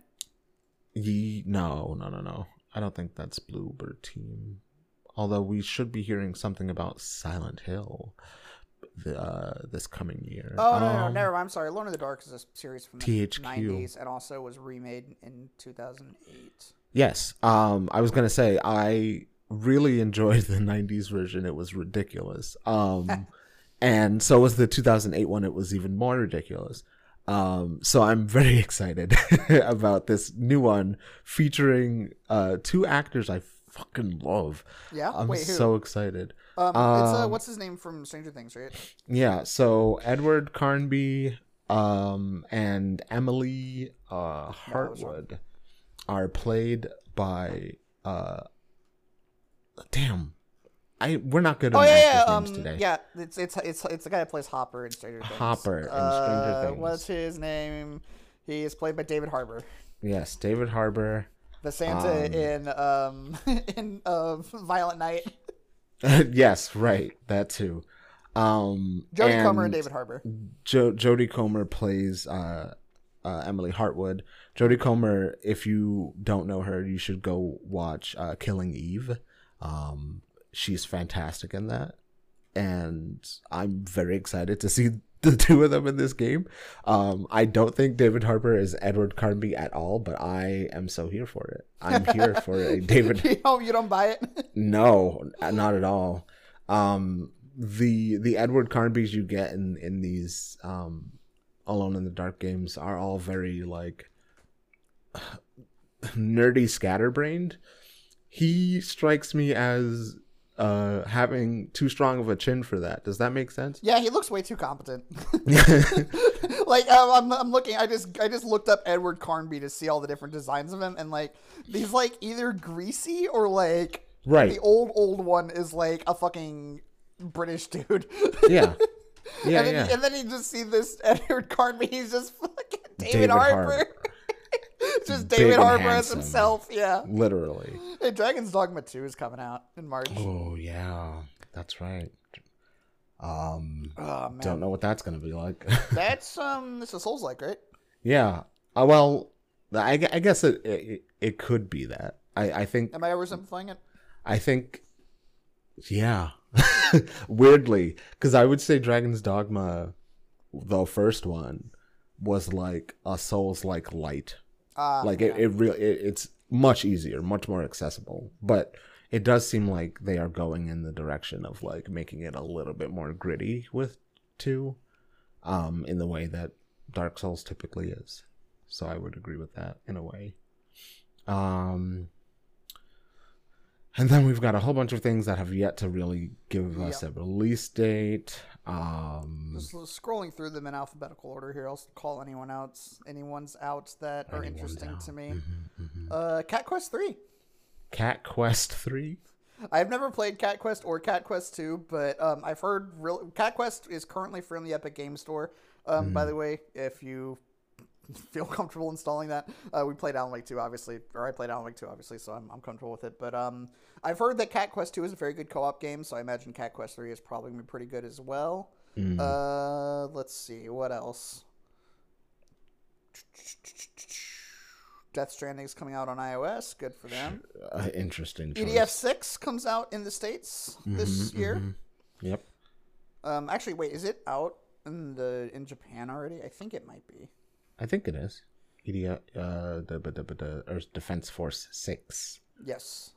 No. I don't think that's Bloober Team. Although we should be hearing something about Silent Hill this coming year. Oh, no, never mind. I'm sorry. Alone in the Dark is a series from the THQ. 90s and also was remade in 2008. Yes. I was going to say, I really enjoyed the 90s version. It was ridiculous. And so was the 2008 one. It was even more ridiculous. So I'm very excited about this new one featuring two actors I fucking love. Yeah? I'm Wait, who? so excited. It's what's his name from Stranger Things, right? Yeah, so Edward Carnby and Emily Hartwood are played by we're not good at actors' names today. Yeah, it's the guy that plays Hopper in Stranger Things. Hopper in Stranger Things. What's his name? He is played by David Harbour. Yes, David Harbour. The Santa in Violent Night. Yes, right. That too. Jodie Comer and David Harbour. Jodie Comer plays Emily Hartwood. Jodie Comer, if you don't know her, you should go watch Killing Eve. She's fantastic in that. And I'm very excited to see the two of them in this game. I don't think David Harbour is Edward Carnby at all, but I am so here for it. I'm here for a David. You don't buy it? No, not at all. The Edward Carnbys you get in these Alone in the Dark games are all very like nerdy, scatterbrained. He strikes me as having too strong of a chin for that. Does that make sense? Yeah, he looks way too competent. Like I'm looking. I just looked up Edward Carnby to see all the different designs of him, and like he's like either greasy or like right. The old one is like a fucking British dude. Yeah. Yeah, And then you just see this Edward Carnby. He's just fucking David Harbour. Just Big David and Harbour as handsome. himself. Yeah. Literally. Hey, Dragon's Dogma 2 is coming out in March. Oh yeah, that's right. Oh man. Don't know what that's gonna be like. That's it's a Souls-like, right? Yeah. Well, I guess it could be that. I think. Am I oversimplifying it? I think. Yeah. Weirdly, because I would say Dragon's Dogma, the first one, was like a Souls-like light. Like it's much easier, much more accessible, but it does seem like they are going in the direction of like making it a little bit more gritty with 2, in the way that Dark Souls typically is. So I would agree with that in a way. And then we've got a whole bunch of things that have yet to really give us a release date. Just scrolling through them in alphabetical order here. I'll call anyone's out that are interesting to me. Cat Quest 3. Cat Quest 3? I've never played Cat Quest or Cat Quest 2, but I've heard Cat Quest is currently free on the Epic Game Store. By the way, if you feel comfortable installing that, we played Alan Wake 2, obviously, or I played Alan Wake 2, obviously, so I'm comfortable with it. But I've heard that Cat Quest 2 is a very good co-op game, so I imagine Cat Quest 3 is probably going to be pretty good as well. Let's see, what else? Death Stranding is coming out on iOS. Good for them. Interesting choice. EDF 6 comes out in the States this year. Yep. Actually, wait, is it out in Japan already? I think it might be. I think it is. EDF, Earth Defense Force 6. Yes.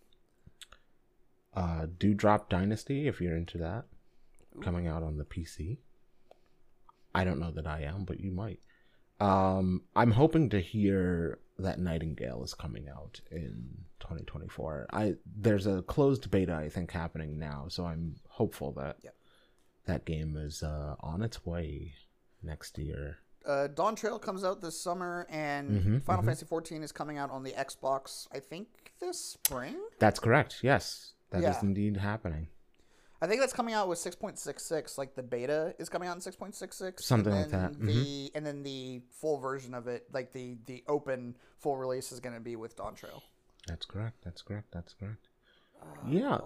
Dewdrop Dynasty, if you're into that. Coming out on the PC. I don't know that I am, but you might. I'm hoping to hear that Nightingale is coming out in 2024. There's a closed beta, I think, happening now, so I'm hopeful that that game is on its way next year. Dawn Trail comes out this summer, and Final Fantasy XIV is coming out on the Xbox, I think, this spring? That's correct, yes. That is indeed happening. I think that's coming out with 6.66. Like, the beta is coming out in 6.66. Something like that. And then the full version of it, like the open full release, is going to be with Dawn Trail. That's correct. Yeah.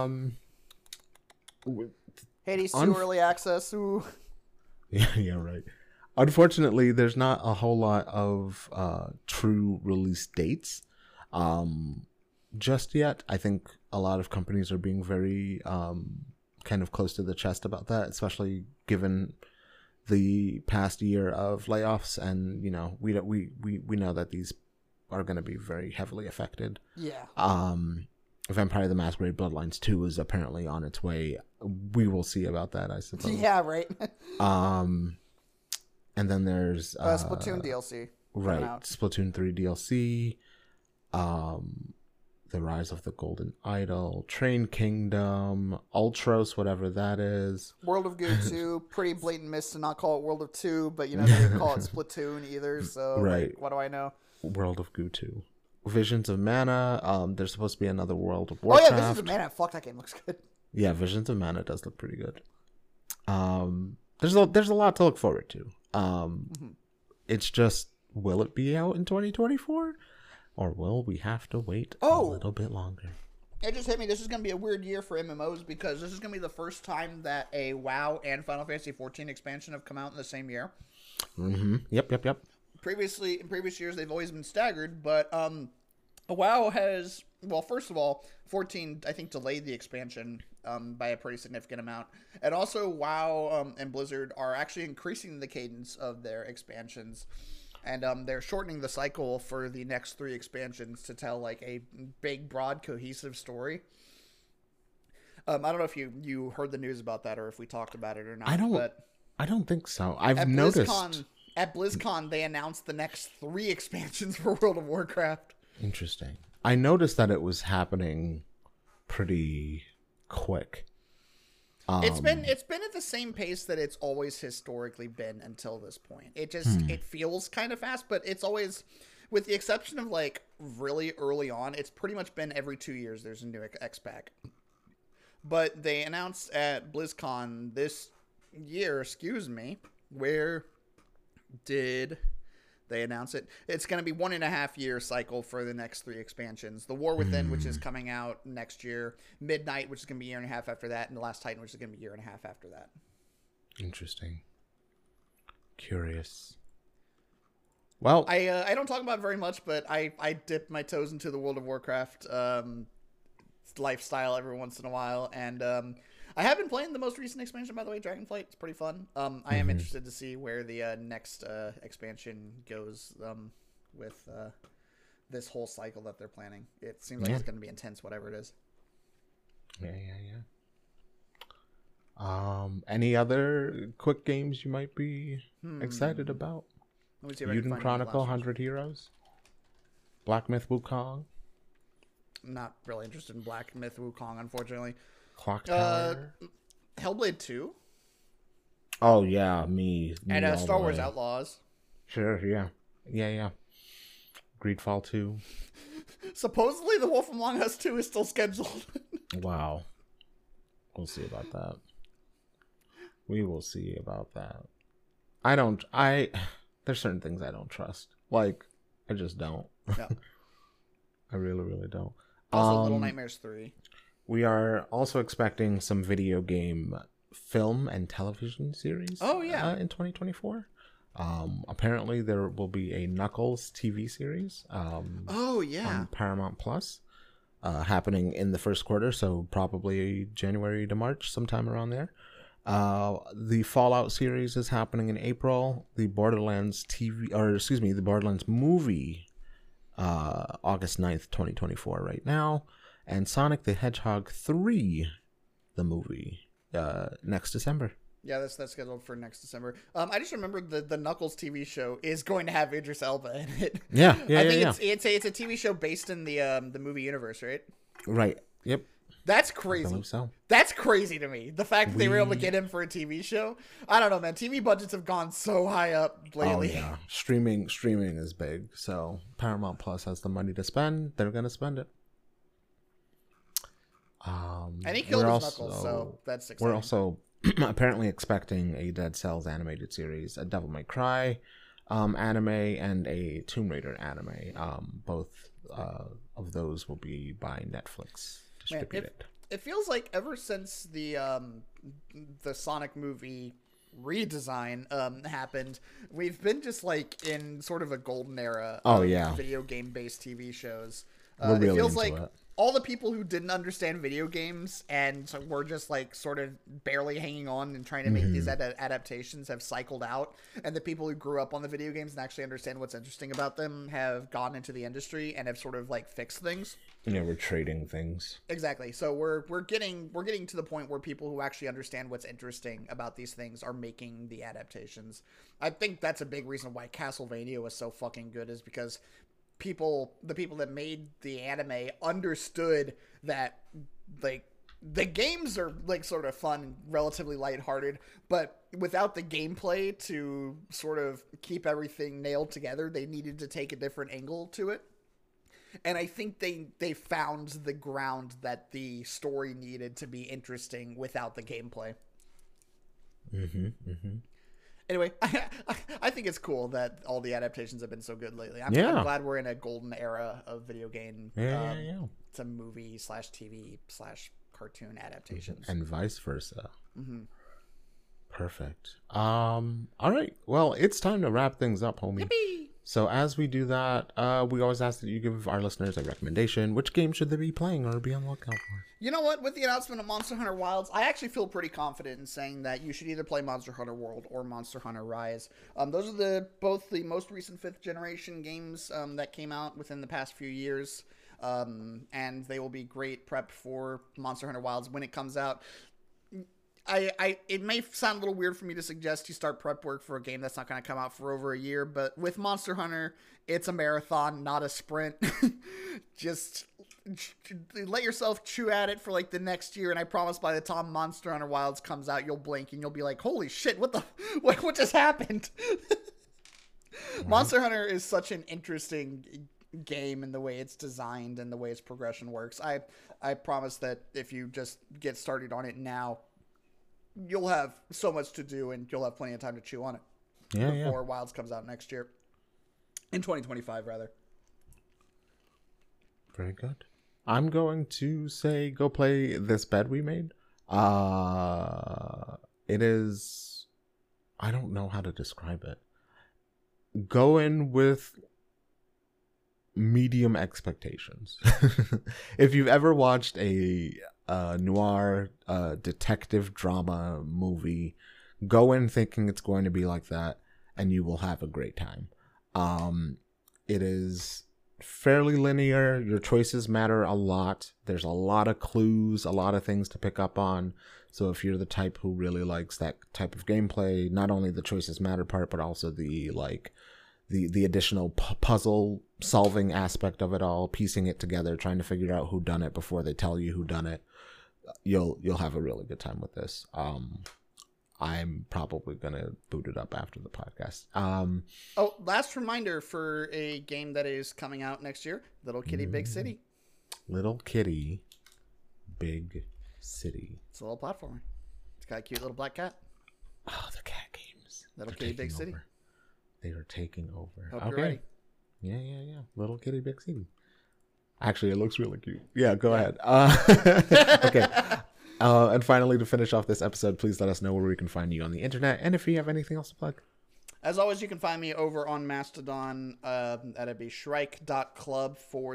Hades 2 early access. Ooh. Yeah, right. Unfortunately, there's not a whole lot of true release dates just yet. I think a lot of companies are being very kind of close to the chest about that, especially given the past year of layoffs, and we know that these are going to be very heavily affected. Yeah. Vampire the Masquerade Bloodlines 2 is apparently on its way. We will see about that, I suppose. Yeah, right. And then there's Splatoon DLC. Right. Splatoon 3 DLC. The Rise of the Golden Idol, Train Kingdom, Ultros, whatever that is. World of Goo 2, pretty blatant miss to not call it World of 2, but they didn't call it Splatoon either, so right. What do I know? World of Goo 2. Visions of Mana, there's supposed to be another World of Warcraft. Oh yeah, Visions of Mana, fuck, that game looks good. Yeah, Visions of Mana does look pretty good. There's a lot to look forward to. It's just, will it be out in 2024? Or will we have to wait a Oh! little bit longer? It just hit me. This is going to be a weird year for MMOs because this is going to be the first time that a WoW and Final Fantasy XIV expansion have come out in the same year. Mm-hmm. Yep. In previous years, they've always been staggered, but WoW has, well, first of all, 14, I think, delayed the expansion by a pretty significant amount. And also, WoW and Blizzard are actually increasing the cadence of their expansions. And they're shortening the cycle for the next 3 expansions to tell, like, a big, broad, cohesive story. I don't know if you heard the news about that or if we talked about it or not. I don't think so. I've noticed. At BlizzCon, they announced the next 3 expansions for World of Warcraft. Interesting. I noticed that it was happening pretty quick. It's been at the same pace that it's always historically been until this point. It just it feels kind of fast, but it's always, with the exception of like really early on, it's pretty much been every 2 years there's a new X-Pack. But they announced at BlizzCon this year, where did they announce it? It's going to be 1.5 year cycle for the next 3 expansions. The War Within, which is coming out next year. Midnight, which is going to be 1.5 years after that. And The Last Titan, which is going to be 1.5 years after that. Interesting. Curious. Well, I don't talk about it very much, but I dip my toes into the World of Warcraft lifestyle every once in a while. And I have been playing the most recent expansion, by the way, Dragonflight. It's pretty fun. I am interested to see where the next expansion goes with this whole cycle that they're planning. It seems like it's going to be intense, whatever it is. Yeah. Any other quick games you might be excited about? Let me see if I can Yuden find Chronicle, any last 100 Heroes? Black Myth Wukong? Not really interested in Black Myth Wukong, unfortunately. Clock Tower? Hellblade 2. Oh, yeah, me And all Star the Wars way. Outlaws. Sure, yeah. Greedfall 2. Supposedly The Wolf Among Us 2 is still scheduled. Wow. We'll see about that. We will see about that. There's certain things I don't trust. Like, I just don't. No. I really, really don't. Also, Little Nightmares 3. We are also expecting some video game film and television series. Oh, yeah. In 2024. Apparently there will be a Knuckles TV series. Oh, yeah. On Paramount Plus, happening in the first quarter, so probably January to March, sometime around there. The Fallout series is happening in April. The Borderlands the Borderlands movie, August 9th, 2024 right now. And Sonic the Hedgehog 3, the movie, next December. Yeah, that's scheduled for next December. I just remembered the Knuckles TV show is going to have Idris Elba in it. Yeah. I think it's a TV show based in the movie universe, right? Right. Yep. That's I crazy. believe so. That's crazy to me. The fact that they were able to get him for a TV show. I don't know, man. TV budgets have gone so high up lately. Oh yeah, streaming is big. So Paramount Plus has the money to spend. They're gonna spend it. And he killed his Knuckles, so that's exciting. We're also apparently expecting a Dead Cells animated series, a Devil May Cry anime, and a Tomb Raider anime. Both of those will be by Netflix distributed. It feels like ever since the Sonic movie redesign happened, we've been just like in sort of a golden era of video game based TV shows. We're really it feels into like it. all the people who didn't understand video games and so were just like sort of barely hanging on and trying to make these adaptations have cycled out, and the people who grew up on the video games and actually understand what's interesting about them have gone into the industry and have sort of like fixed things. Yeah, we're trading things. Exactly. So we're getting to the point where people who actually understand what's interesting about these things are making the adaptations. I think that's a big reason why Castlevania was so fucking good, is because the people that made the anime understood that like the games are like sort of fun and relatively lighthearted, but without the gameplay to sort of keep everything nailed together, they needed to take a different angle to it. And I think they found the ground that the story needed to be interesting without the gameplay. Anyway, I think it's cool that all the adaptations have been so good lately. I'm glad we're in a golden era of video game, to movie / TV / cartoon adaptations, and vice versa. Mm-hmm. Perfect. All right. Well, it's time to wrap things up, homie. Yippee! So as we do that, we always ask that you give our listeners a recommendation. Which game should they be playing or be on the lookout for? You know what? With the announcement of Monster Hunter Wilds, I actually feel pretty confident in saying that you should either play Monster Hunter World or Monster Hunter Rise. Those are both the most recent 5th generation games that came out within the past few years. And they will be great prep for Monster Hunter Wilds when it comes out. It may sound a little weird for me to suggest you start prep work for a game that's not going to come out for over a year, but with Monster Hunter, it's a marathon, not a sprint. Just let yourself chew at it for like the next year, and I promise by the time Monster Hunter Wilds comes out, you'll blink and you'll be like, holy shit, what just happened? Monster Hunter is such an interesting game in the way it's designed and the way its progression works. I promise that if you just get started on it now, you'll have so much to do and you'll have plenty of time to chew on it before Wilds comes out next year. In 2025, rather. Very good. I'm going to say go play this bed we made. It is... I don't know how to describe it. Go in with medium expectations. If you've ever watched a noir detective drama movie, go in thinking it's going to be like that and you will have a great time. It is fairly linear. Your choices matter a lot. There's a lot of clues, a lot of things to pick up on. So if you're the type who really likes that type of gameplay, not only the choices matter part, but also the additional puzzle solving aspect of it all, piecing it together, trying to figure out who done it before they tell you who done it. You'll have a really good time with this. I'm probably gonna boot it up after the podcast. Last reminder for a game that is coming out next year: Little Kitty Big City. Little Kitty Big City. It's a little platformer. It's got a cute little black cat. Oh, the cat games. Little Kitty Big City. They are taking over. Hope you're ready. Yeah. Little Kitty Big City. Actually, it looks really cute. Yeah, go ahead. Okay. And finally, to finish off this episode, please let us know where we can find you on the internet, and if you have anything else to plug. As always, you can find me over on Mastodon at shrike.club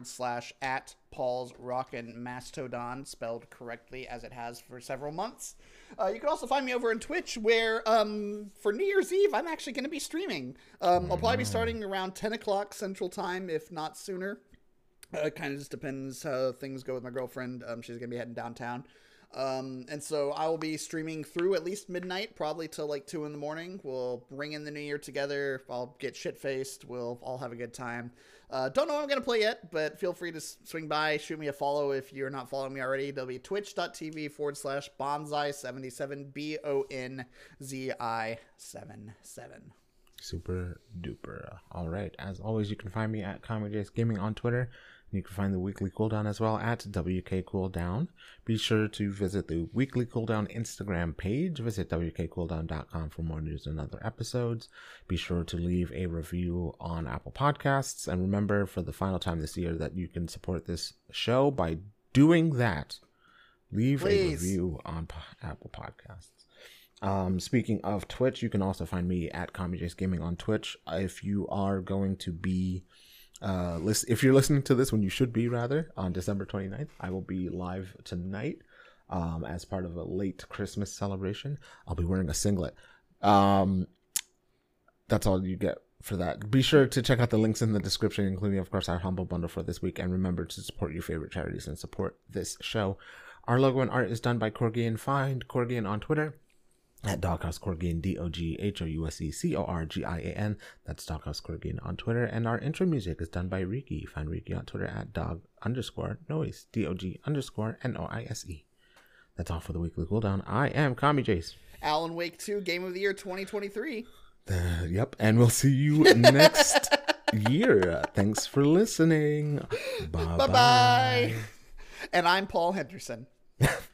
/ Paul's Rockin' Mastodon, spelled correctly as it has for several months. You can also find me over on Twitch, where for New Year's Eve, I'm actually going to be streaming. I'll probably be starting around 10 o'clock Central Time, if not sooner. It kind of just depends how things go with my girlfriend. She's going to be heading downtown. And so I will be streaming through at least midnight, probably till like 2 in the morning. We'll ring in the new year together. I'll get shit-faced. We'll all have a good time. Don't know what I'm going to play yet, but feel free to swing by, shoot me a follow if you're not following me already. There'll be twitch.tv / Bonsai77, BONZI77. Super duper. All right. As always, you can find me at ComedyJace Gaming on Twitter. You can find the Weekly Cooldown as well at WK Cooldown. Be sure to visit the Weekly Cooldown Instagram page. Visit WKCooldown.com for more news and other episodes. Be sure to leave a review on Apple Podcasts. And remember, for the final time this year, that you can support this show by doing that. Leave a review on Apple Podcasts. Speaking of Twitch, you can also find me at ComedyJace Gaming on Twitch. If you are going to be... if you're listening to this when you should be, rather, on December 29th, I will be live tonight as part of a late Christmas celebration. I'll be wearing a singlet. That's all you get for that. Be sure to check out the links in the description, including, of course, our Humble Bundle for this week. And remember to support your favorite charities and support this show. Our logo and art is done by Corgian. Find Corgian on Twitter at Doghouse Corgian, DOGHOUSECORGIAN. That's Doghouse Corgian on Twitter. And our intro music is done by Riki. Find Riki on Twitter at dog_noise, DOG_NOISE. That's all for the Weekly Cooldown. I am ComedyJace. Alan Wake 2 Game of the Year 2023. Yep, and we'll see you next year. Thanks for listening. Bye-bye. And I'm Paul Henderson.